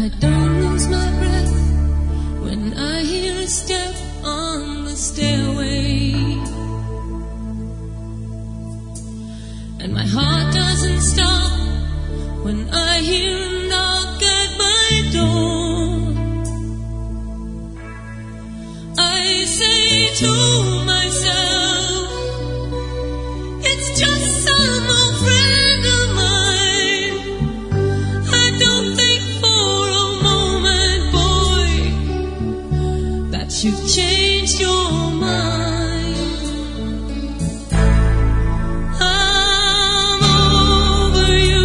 I don't lose my breath when I hear a step on the stairway, and my heart doesn't stop when I hear a knock at my door. I say to myself, it's just some old friend of mine. I don't think for a moment, boy, that you've changed your mind. I'm over you.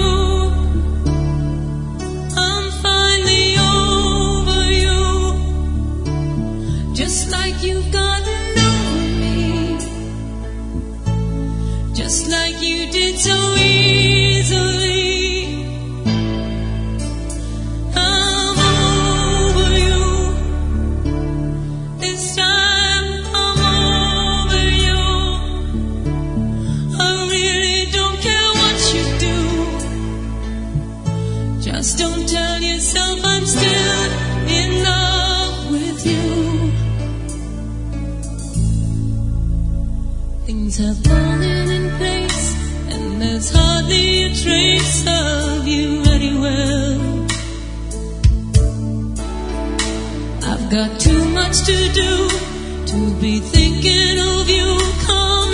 I'm finally over you. Just like you've gotten over me, just like you did so easily. I'm over you. This time I'm over you. I really don't care what you do. Just don't tell yourself I'm still in love with you. Things have fallen in place, and there's hardly a trace of you anywhere. I've got too much to do to be thinking of you. Come